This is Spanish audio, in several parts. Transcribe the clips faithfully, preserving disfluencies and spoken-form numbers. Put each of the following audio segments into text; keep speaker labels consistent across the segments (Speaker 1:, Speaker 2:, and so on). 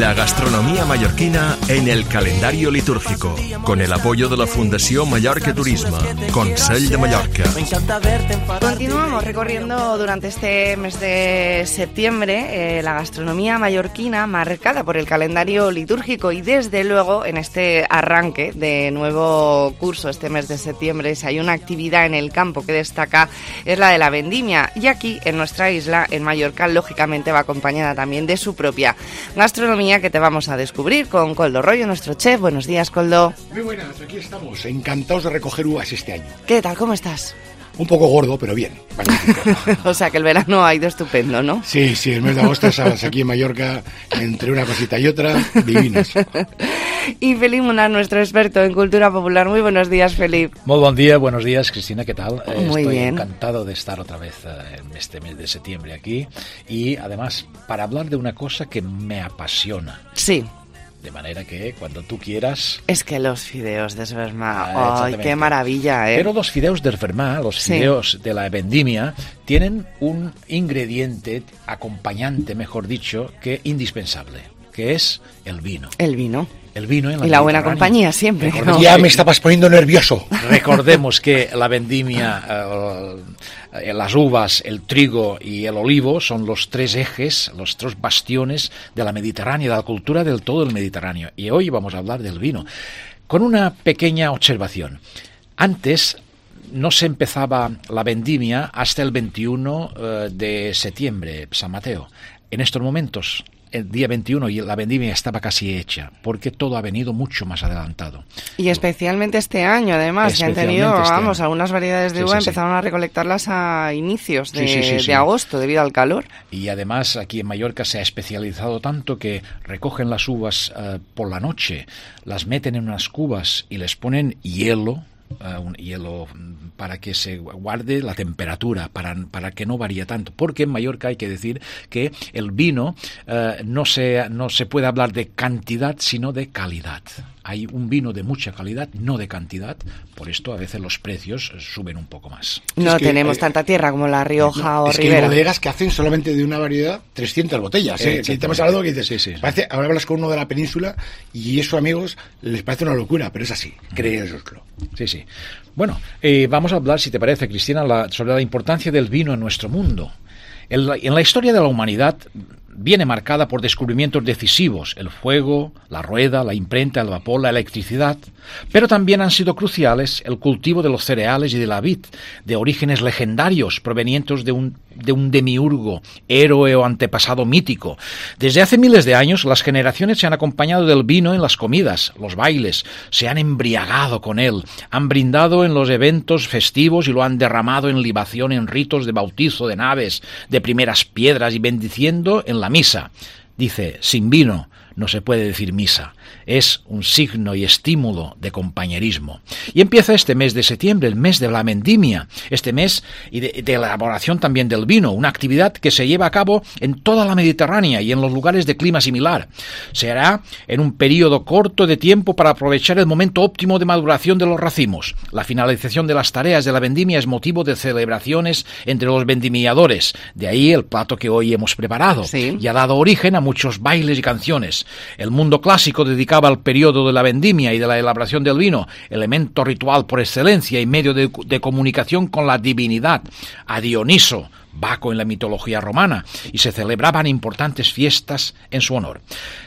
Speaker 1: La gastronomía mallorquina en el calendario litúrgico, con el apoyo de la Fundació Mallorca Turisme, Consell de Mallorca.
Speaker 2: Continuamos recorriendo durante este mes de septiembre eh, la gastronomía mallorquina marcada por el calendario litúrgico, y desde luego en este arranque de nuevo curso este mes de septiembre, si hay una actividad en el campo que destaca, es la de la vendimia, y aquí en nuestra isla, en Mallorca, lógicamente va acompañada también de su propia gastronomía, que te vamos a descubrir con Koldo Rollo, nuestro chef. Buenos días, Koldo.
Speaker 3: Muy buenas, aquí estamos, encantados de recoger uvas este año.
Speaker 2: ¿Qué tal? ¿Cómo estás?
Speaker 3: Un poco gordo, pero bien.
Speaker 2: O sea, que el verano ha ido estupendo, ¿no?
Speaker 3: Sí, sí, el mes de agosto sabes, aquí en Mallorca, entre una cosita y otra, divinas.
Speaker 4: Y Felip Munar, nuestro experto en cultura popular. Muy buenos días, Felip.
Speaker 5: Muy buen día, buenos días, Cristina, ¿qué tal?
Speaker 2: Eh, Muy
Speaker 5: Estoy
Speaker 2: bien.
Speaker 5: encantado de estar otra vez eh, en este mes de septiembre aquí, y además para hablar de una cosa que me apasiona.
Speaker 2: Sí.
Speaker 5: De manera que cuando tú quieras...
Speaker 2: Es que los fideos de Esvermà,
Speaker 5: Ah,
Speaker 2: ¡ay, qué maravilla! ¿eh?
Speaker 5: Pero los fideos de Esvermà, los
Speaker 2: Sí.
Speaker 5: fideos de la vendimia, tienen un ingrediente, acompañante, mejor dicho, que indispensable, que es el vino.
Speaker 2: El vino.
Speaker 5: El vino en la
Speaker 2: Y la buena
Speaker 5: Mediterránea.
Speaker 2: compañía siempre, ¿no?
Speaker 5: Recordemos
Speaker 3: Ya
Speaker 5: que-
Speaker 3: me estabas poniendo nervioso.
Speaker 5: Recordemos que la vendimia, eh, las uvas, el trigo y el olivo son los tres ejes, los tres bastiones de la Mediterránea, de la cultura del todo el Mediterráneo. Y hoy vamos a hablar del vino, con una pequeña observación. Antes no se empezaba la vendimia hasta el veintiuno eh, de septiembre, San Mateo. En estos momentos, el día veintiuno, y la vendimia estaba casi hecha, porque todo ha venido mucho más adelantado.
Speaker 2: Y especialmente este año, además, se han tenido,
Speaker 5: Especialmente este
Speaker 2: vamos,
Speaker 5: año.
Speaker 2: algunas variedades de
Speaker 5: Sí,
Speaker 2: uva
Speaker 5: sí, sí.
Speaker 2: empezaron a recolectarlas a inicios de,
Speaker 5: Sí, sí, sí, sí.
Speaker 2: de agosto, debido al calor.
Speaker 5: Y además aquí en Mallorca se ha especializado tanto que recogen las uvas eh, por la noche, las meten en unas cubas y les ponen hielo, eh, un hielo mm, para que se guarde la temperatura, para, para que no varíe tanto. Porque en Mallorca hay que decir que el vino eh, no se, no se puede hablar de cantidad, sino de calidad. Hay un vino de mucha calidad, no de cantidad, por esto a veces los precios suben un poco más.
Speaker 2: No
Speaker 3: Es que,
Speaker 2: tenemos
Speaker 3: eh,
Speaker 2: tanta tierra como La Rioja
Speaker 3: No,
Speaker 2: o
Speaker 3: es que hay
Speaker 2: Ribera.
Speaker 3: bodegas que hacen solamente de una variedad trescientas botellas. ¿eh?
Speaker 5: Eh,
Speaker 3: Si te hemos hablado que dices,
Speaker 5: sí, sí, sí.
Speaker 3: parece, ahora hablas con uno de la península y eso, amigos, les parece una locura, pero es así, créesoslo.
Speaker 5: Sí, sí. Bueno, eh, vamos a hablar, si te parece, Cristina, la- sobre la importancia del vino en nuestro mundo. En la, en la historia de la humanidad viene marcada por descubrimientos decisivos: el fuego, la rueda, la imprenta, el vapor, la electricidad. Pero también han sido cruciales el cultivo de los cereales y de la vid, de orígenes legendarios provenientes de un, de un demiurgo, héroe o antepasado mítico. Desde hace miles de años, las generaciones se han acompañado del vino en las comidas, los bailes, se han embriagado con él, han brindado en los eventos festivos y lo han derramado en libación en ritos de bautizo de naves, de primeras piedras, y bendiciendo en la misa. Dice, sin vino no se puede decir misa. Es un signo y estímulo de compañerismo. Y empieza este mes de septiembre, el mes de la vendimia, este mes y de, de elaboración también del vino, una actividad que se lleva a cabo en toda la Mediterránea y en los lugares de clima similar. Se hará en un periodo corto de tiempo para aprovechar el momento óptimo de maduración de los racimos. La finalización de las tareas de la vendimia es motivo de celebraciones entre los vendimiadores. De ahí el plato que hoy hemos preparado.
Speaker 2: Sí.
Speaker 5: Y ha dado origen a muchos bailes y canciones. El mundo clásico dedicaba al periodo de la vendimia y de la elaboración del vino, elemento ritual por excelencia y medio de, de comunicación con la divinidad, a Dioniso, Baco en la mitología romana, y se celebraban importantes fiestas en su honor.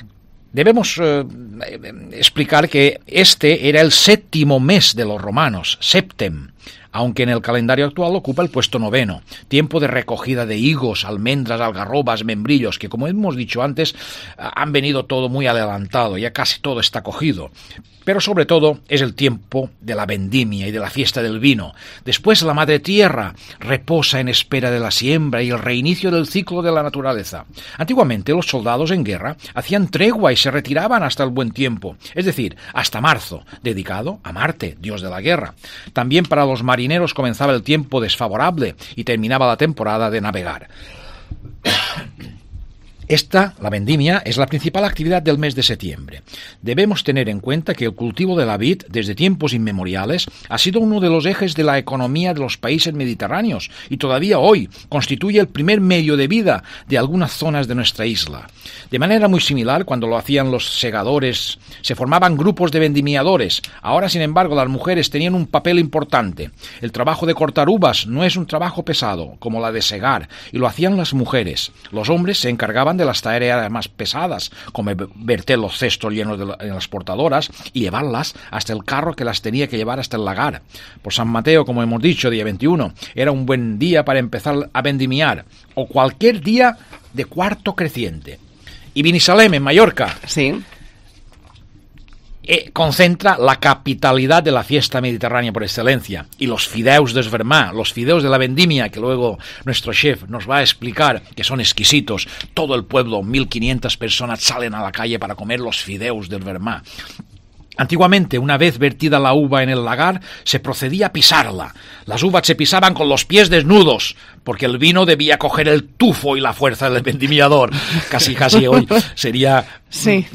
Speaker 5: Debemos eh, explicar que este era el séptimo mes de los romanos, septem, aunque en el calendario actual ocupa el puesto noveno, tiempo de recogida de higos, almendras, algarrobas, membrillos, que como hemos dicho antes, han venido todo muy adelantado, ya casi todo está cogido. Pero sobre todo es el tiempo de la vendimia y de la fiesta del vino. Después la madre tierra reposa en espera de la siembra y el reinicio del ciclo de la naturaleza. Antiguamente los soldados en guerra hacían tregua y se retiraban hasta el buen tiempo, es decir, hasta marzo, dedicado a Marte, dios de la guerra. También para los marineros comenzaba el tiempo desfavorable y terminaba la temporada de navegar. Esta, la vendimia, es la principal actividad del mes de septiembre. Debemos tener en cuenta que el cultivo de la vid, desde tiempos inmemoriales, ha sido uno de los ejes de la economía de los países mediterráneos y todavía hoy constituye el primer medio de vida de algunas zonas de nuestra isla. De manera muy similar, cuando lo hacían los segadores, se formaban grupos de vendimiadores. Ahora, sin embargo, las mujeres tenían un papel importante. El trabajo de cortar uvas no es un trabajo pesado, como la de segar, y lo hacían las mujeres. Los hombres se encargaban de las tareas más pesadas, como verter los cestos llenos de la, en las portadoras y llevarlas hasta el carro que las tenía que llevar hasta el lagar. Por San Mateo, como hemos dicho, día veintiuno, era un buen día para empezar a vendimiar, o cualquier día de cuarto creciente. Y Binissalem, en Mallorca,
Speaker 2: sí,
Speaker 5: eh, concentra la capitalidad de la fiesta mediterránea por excelencia. Y los fideus d'Esvermà, los fideus de la vendimia, que luego nuestro chef nos va a explicar, que son exquisitos. Todo el pueblo, mil quinientas personas, salen a la calle para comer los fideus d'Esvermà. Antiguamente, una vez vertida la uva en el lagar, se procedía a pisarla. Las uvas se pisaban con los pies desnudos, porque el vino debía coger el tufo y la fuerza del vendimiador. Casi, casi hoy sería
Speaker 2: sí.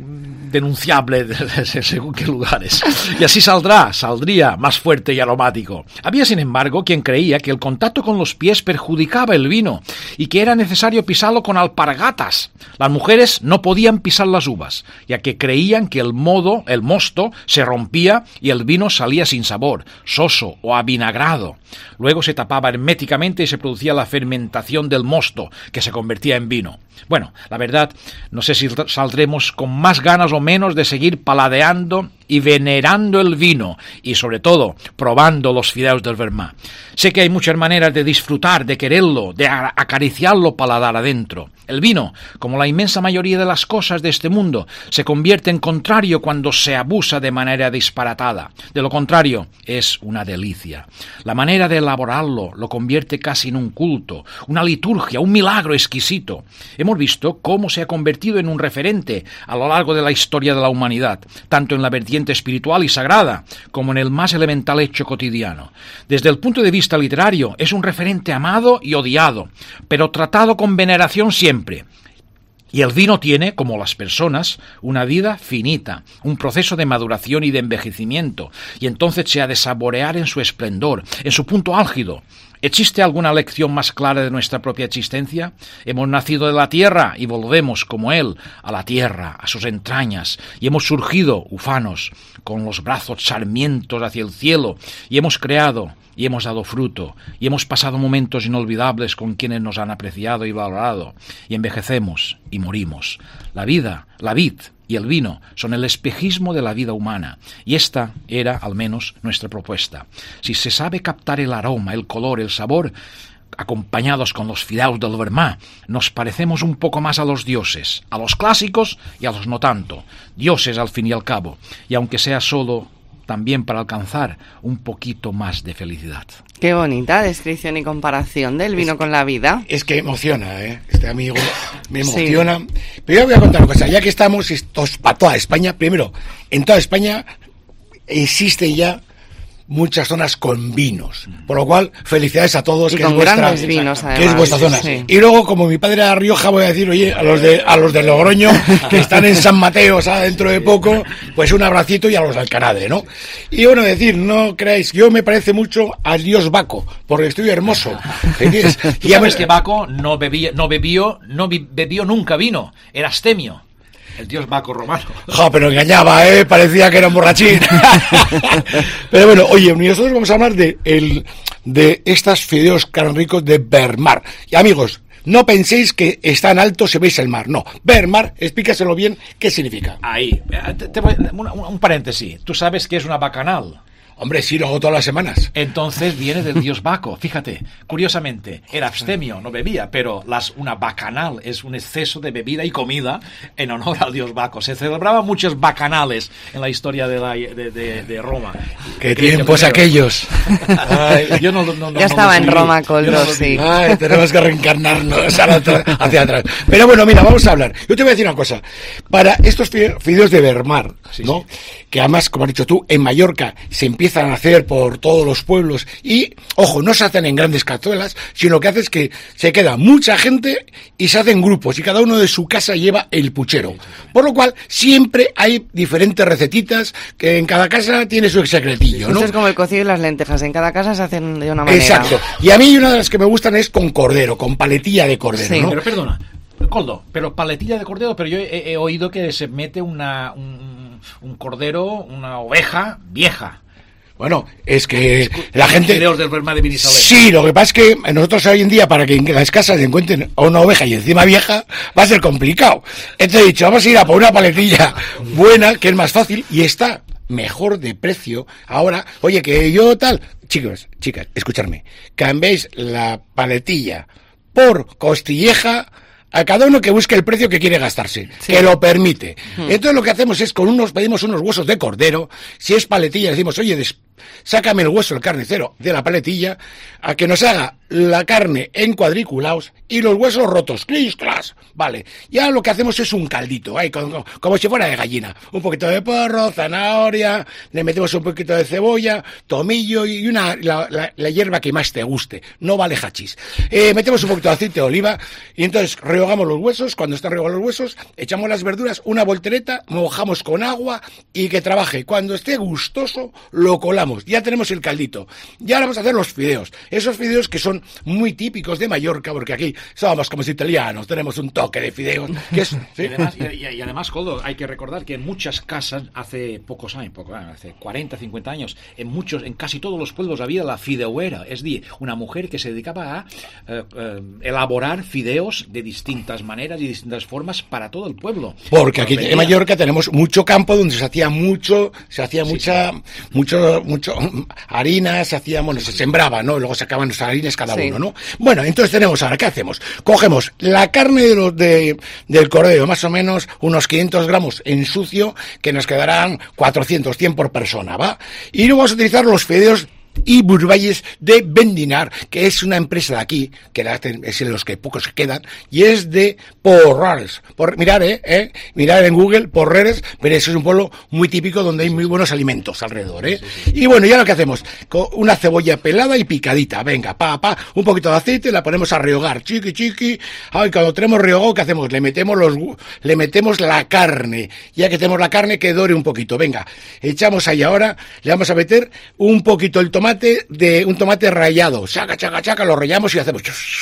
Speaker 5: denunciable según qué lugares. Y así saldrá, saldría más fuerte y aromático. Había, sin embargo, quien creía que el contacto con los pies perjudicaba el vino y que era necesario pisarlo con alpargatas. Las mujeres no podían pisar las uvas, ya que creían que el modo, el mosto, se rompía y el vino salía sin sabor, soso o avinagrado. Luego se tapaba herméticamente y se producía la fermentación del mosto, que se convertía en vino. Bueno, la verdad, no sé si saldremos con más ganas o menos de seguir paladeando y venerando el vino y, sobre todo, probando los fideus d'Esvermà. Sé que hay muchas maneras de disfrutar, de quererlo, de acariciarlo paladar adentro. El vino, como la inmensa mayoría de las cosas de este mundo, se convierte en contrario cuando se abusa de manera disparatada. De lo contrario, es una delicia. La manera de elaborarlo lo convierte casi en un culto, una liturgia, un milagro exquisito. Hemos visto cómo se ha convertido en un referente a lo largo de la historia de la humanidad, tanto en la vertiente espiritual y sagrada, como en el más elemental hecho cotidiano. Desde el punto de vista literario, es un referente amado y odiado, pero tratado con veneración siempre. Y el vino tiene, como las personas, una vida finita, un proceso de maduración y de envejecimiento, y entonces se ha de saborear en su esplendor, en su punto álgido. ¿Existe alguna lección más clara de nuestra propia existencia? Hemos nacido de la tierra y volvemos, como Él, a la tierra, a sus entrañas, y hemos surgido, ufanos, con los brazos sarmientos hacia el cielo, y hemos creado, y hemos dado fruto, y hemos pasado momentos inolvidables con quienes nos han apreciado y valorado, y envejecemos y morimos. La vida, la vid y el vino son el espejismo de la vida humana, y esta era, al menos, nuestra propuesta. Si se sabe captar el aroma, el color, el sabor, acompañados con los fideus d'Esvermà, nos parecemos un poco más a los dioses, a los clásicos y a los no tanto. Dioses, al fin y al cabo, y aunque sea solo también para alcanzar un poquito más de felicidad.
Speaker 2: Qué bonita descripción y comparación del vino es, con la vida.
Speaker 3: Es que emociona, ¿eh? Este amigo me emociona. Sí. Pero yo voy a contar una cosa, ya que estamos, esto es para toda España. Primero, en toda España existe ya muchas zonas con vinos, por lo cual felicidades a todos,
Speaker 2: y
Speaker 3: que,
Speaker 2: con
Speaker 3: es vuestra,
Speaker 2: grandes vinos, además,
Speaker 3: que es vuestra zona.
Speaker 2: Sí.
Speaker 3: Y luego, como mi padre era Rioja, voy a decir, oye, a los de a los de Logroño, que están en San Mateo, o sea, dentro de poco, pues un abracito, y a los de Alcanadre, ¿no? Y bueno, decir, no creáis, yo me parece mucho al dios Baco, porque estoy hermoso. ¿Entiendes?
Speaker 5: ¿Tú sabes que Baco no bebía, no bebió, no bebió nunca vino, era astemio? El dios Baco romano.
Speaker 3: Ja, pero engañaba, ¿eh? Parecía que era un borrachín. Pero bueno, oye, nosotros vamos a hablar de, el, de estas fideos tan ricos de Vermar. Y amigos, no penséis que están altos si veis el mar. No, Vermar, explícaselo bien, ¿qué significa?
Speaker 5: Ahí, te, te voy, un, un paréntesis. ¿Tú sabes qué es una bacanal?
Speaker 3: Hombre, sí, lo hago todas las semanas.
Speaker 5: Entonces viene del dios Baco. Fíjate, curiosamente, era abstemio, no bebía, pero las, una bacanal es un exceso de bebida y comida en honor al dios Baco. Se celebraban muchos bacanales en la historia de, la, de, de, de Roma.
Speaker 3: ¿Qué tiempos que aquellos?
Speaker 5: Ay, yo no, no, no,
Speaker 2: ya
Speaker 5: no
Speaker 2: estaba en Roma, Coldo, no sí.
Speaker 3: Ay, tenemos que reencarnarnos hacia atrás. Pero bueno, mira, vamos a hablar. Yo te voy a decir una cosa. Para estos fideos de Vermar, sí, ¿no? Sí. Que además, como has dicho tú, en Mallorca se empieza empiezan a hacer por todos los pueblos y, ojo, no se hacen en grandes cazuelas, sino que hace es que se queda mucha gente y se hacen grupos y cada uno de su casa lleva el puchero. Por lo cual siempre hay diferentes recetitas que en cada casa tiene su secretillo, ¿no?
Speaker 2: Esto es como el cocido y las lentejas, en cada casa se hacen de una manera.
Speaker 3: Exacto. Y a mí una de las que me gustan es con cordero, con paletilla de cordero,
Speaker 2: Sí.
Speaker 3: ¿no?
Speaker 5: Pero perdona, Coldo, pero paletilla de cordero, pero yo he, he oído que se mete una, un, un cordero, una oveja vieja.
Speaker 3: Bueno, es que la gente...
Speaker 5: Fideos del Bernmar de Binissalem.
Speaker 3: Sí, lo que pasa es que nosotros hoy en día, para que en las casas encuentren a una oveja y encima vieja, va a ser complicado. Entonces he dicho, vamos a ir a por una paletilla buena, que es más fácil, y está mejor de precio. Ahora, oye, que yo tal... Chicos, chicas, escuchadme. Cambiéis la paletilla por costilleja... A cada uno que busque el precio que quiere gastarse, sí. que lo permite. Hmm. Entonces lo que hacemos es con unos, pedimos unos huesos de cordero, si es paletilla decimos, oye, des, sácame el hueso del carnicero de la paletilla, a que nos haga la carne en cuadriculados y los huesos rotos, clis, clas, vale. Y ahora lo que hacemos es un caldito, ahí, como, como si fuera de gallina, un poquito de porro, zanahoria, le metemos un poquito de cebolla, tomillo y una la, la, la hierba que más te guste, no vale hachís. Eh, metemos un poquito de aceite de oliva y entonces rehogamos los huesos, cuando están rehogados los huesos, echamos las verduras, una voltereta, mojamos con agua y que trabaje. Cuando esté gustoso, lo colamos. Ya tenemos el caldito. Y ahora vamos a hacer los fideos. Esos fideos que son muy típicos de Mallorca, porque aquí somos como italianos, tenemos un toque de fideos. Que es, ¿sí?
Speaker 5: y, además, y, y además, Coldo, hay que recordar que en muchas casas, hace pocos años, poco, hace cuarenta, cincuenta años, en muchos, en casi todos los pueblos había la fideuera, es decir, una mujer que se dedicaba a eh, eh, elaborar fideos de distintas maneras y distintas formas para todo el pueblo.
Speaker 3: Porque aquí en Mallorca tenemos mucho campo donde se hacía mucho, se hacía sí, mucha, sí. mucho, mucho harina, se hacía, bueno, se sembraba, ¿no? Luego sacaban los harines cada sí. uno, ¿no? Bueno, entonces tenemos ahora, ¿qué hacemos? Cogemos la carne de los de, del cordero, más o menos unos quinientos gramos en sucio, que nos quedarán cuatrocientos, cien por persona, ¿va? Y luego vamos a utilizar los fideos y burballes de Bendinar, que es una empresa de aquí, que es en los que pocos se quedan, y es de Porreres. Por, mirar, eh, eh, mirar en Google, Porreres, pero eso es un pueblo muy típico donde hay muy buenos alimentos alrededor, eh. Y bueno, ya lo que hacemos, con una cebolla pelada y picadita, venga, pa, pa, un poquito de aceite, la ponemos a rehogar, chiqui, chiqui. Ay, cuando tenemos rehogado, ¿qué hacemos? Le metemos los, le metemos la carne, ya que tenemos la carne que dore un poquito, venga, echamos ahí ahora, le vamos a meter un poquito el tomate, tomate de un tomate rallado, chaca, chaca, chaca, lo rallamos y hacemos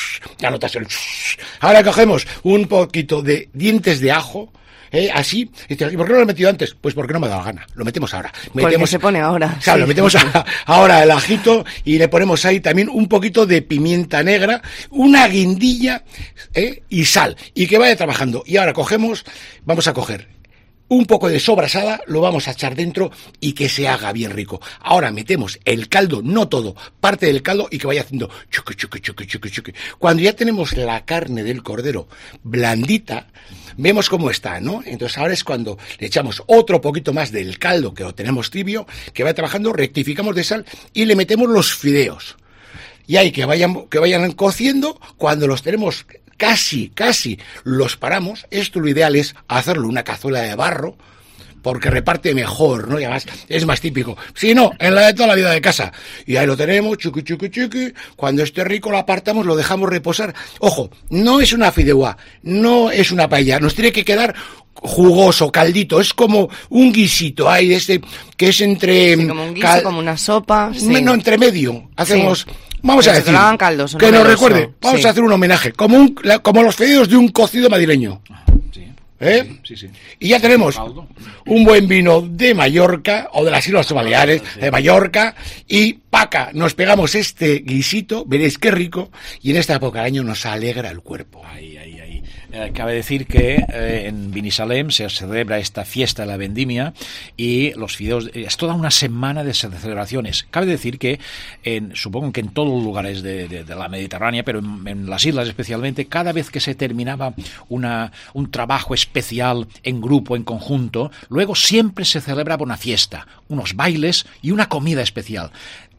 Speaker 3: ya notas el ahora cogemos un poquito de dientes de ajo, eh, así, y ¿por qué no lo he metido antes? Pues porque no me ha dado la gana, lo metemos ahora. Metemos,
Speaker 2: porque se pone ahora.
Speaker 3: Claro,
Speaker 2: sí.
Speaker 3: lo metemos a, ahora el ajito y le ponemos ahí también un poquito de pimienta negra, una guindilla eh, y sal, y que vaya trabajando. Y ahora cogemos, vamos a coger un poco de sobrasada, lo vamos a echar dentro y que se haga bien rico. Ahora metemos el caldo, no todo, parte del caldo y que vaya haciendo chuque, chuque, chuque, chuque, chuque. Cuando ya tenemos la carne del cordero blandita, vemos cómo está, ¿no? Entonces ahora es cuando le echamos otro poquito más del caldo, que lo tenemos tibio, que va trabajando, rectificamos de sal y le metemos los fideos. Y ahí que vayan, que vayan cociendo, cuando los tenemos casi, casi los paramos. Esto lo ideal es hacerlo en una cazuela de barro, porque reparte mejor, ¿no? Y además es más típico. Si no, en la de toda la vida de casa. Y ahí lo tenemos, chuqui, chuqui, chuqui. Cuando esté rico lo apartamos, lo dejamos reposar. Ojo, no es una fideuá, no es una paella, nos tiene que quedar jugoso, caldito, es como un guisito ahí, este, que es entre...
Speaker 2: Sí, como un guiso, cal... como una sopa. Sí.
Speaker 3: No, entre medio, hacemos... Sí. Vamos
Speaker 2: Pero
Speaker 3: a decir,
Speaker 2: que, caldos,
Speaker 3: que nos recuerde, vamos sí. a hacer un homenaje, como un, la, como los fideos de un cocido madrileño.
Speaker 5: Sí.
Speaker 3: ¿Eh?
Speaker 5: Sí, sí, sí.
Speaker 3: Y ya tenemos un buen vino de Mallorca, o de las Islas Baleares, de Mallorca, y paca, nos pegamos este guisito, veréis qué rico, y en esta época del año nos alegra el cuerpo.
Speaker 5: Ahí, ahí, ahí. Eh, cabe decir que eh, en Binissalem se celebra esta fiesta de la vendimia y los fideos, es toda una semana de celebraciones. Cabe decir que, en, supongo que en todos los lugares de, de, de la Mediterránea, pero en, en las islas especialmente, cada vez que se terminaba una, un trabajo especial en grupo, en conjunto, luego siempre se celebraba una fiesta, unos bailes y una comida especial.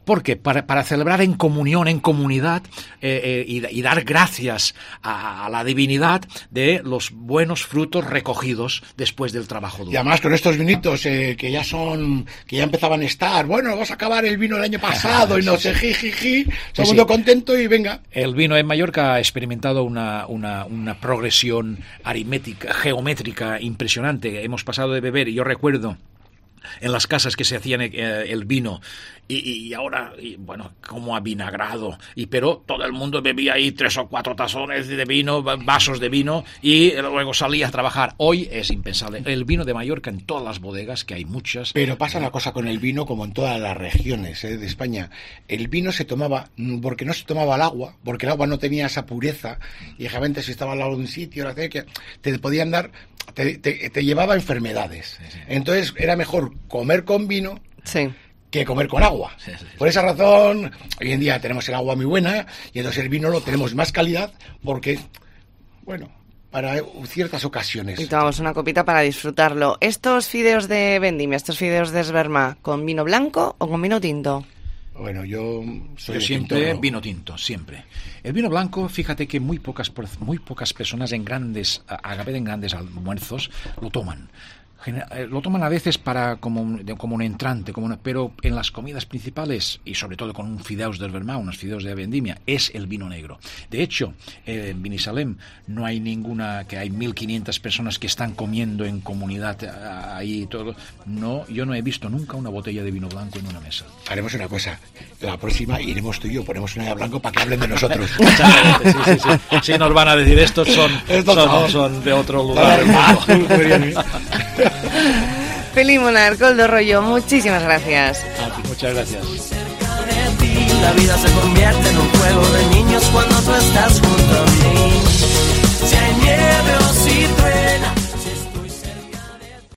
Speaker 5: ¿Por qué? Para, para celebrar en comunión, en comunidad, eh, eh, y, y dar gracias a, a la divinidad de los buenos frutos recogidos después del trabajo duro.
Speaker 3: Y además con estos vinitos eh, que ya son, que ya empezaban a estar, bueno, vamos a acabar el vino del año pasado y no sé, jijiji, todo el mundo contento y venga.
Speaker 5: El vino en Mallorca ha experimentado una, una, una progresión aritmética, geométrica impresionante. Hemos pasado de beber, y yo recuerdo en las casas que se hacían eh, el vino y, y ahora, y, bueno, como avinagrado, y pero todo el mundo bebía ahí tres o cuatro tazones de vino, vasos de vino, y luego salía a trabajar. Hoy es impensable. El vino de Mallorca en todas las bodegas, que hay muchas.
Speaker 3: Pero pasa una cosa con el vino como en todas las regiones eh, de España. El vino se tomaba, porque no se tomaba el agua, porque el agua no tenía esa pureza, y realmente si estaba al lado de un sitio, te podían dar, te, te, te llevaba enfermedades. Sí, sí. Entonces era mejor comer con vino,
Speaker 2: sí,
Speaker 3: que comer con agua. Sí, sí, sí. Por esa razón, hoy en día tenemos el agua muy buena, y entonces el vino lo tenemos más calidad, porque, bueno, para ciertas ocasiones.
Speaker 2: Y tomamos una copita para disfrutarlo. ¿Estos fideos de vendimia, estos fideos de esberma, con vino blanco o con vino tinto?
Speaker 3: Bueno, yo soy
Speaker 5: yo siempre tinto, ¿no? Vino tinto, siempre. El vino blanco, fíjate que muy pocas muy pocas personas en grandes, agave en grandes almuerzos, lo toman. Lo toman a veces para como un, como un entrante, como una, pero en las comidas principales, y sobre todo con un fideus de esberma, unos fideos de vendimia, es el vino negro. De hecho, eh, en Binissalem no hay ninguna, que hay mil quinientas personas que están comiendo en comunidad ahí todo. No, yo no he visto nunca una botella de vino blanco en una mesa.
Speaker 3: Haremos una cosa, la próxima iremos tú y yo, ponemos una de blanco para que hablen de nosotros.
Speaker 5: sí, sí, sí. Sí, nos van a decir, estos son, estos son, son de otro lugar del mundo.
Speaker 2: Feliz Monar, Koldo Rollo, muchísimas gracias.
Speaker 5: A ti, muchas gracias.
Speaker 6: La vida se convierte en un juego de niños cuando tú estás junto a mí.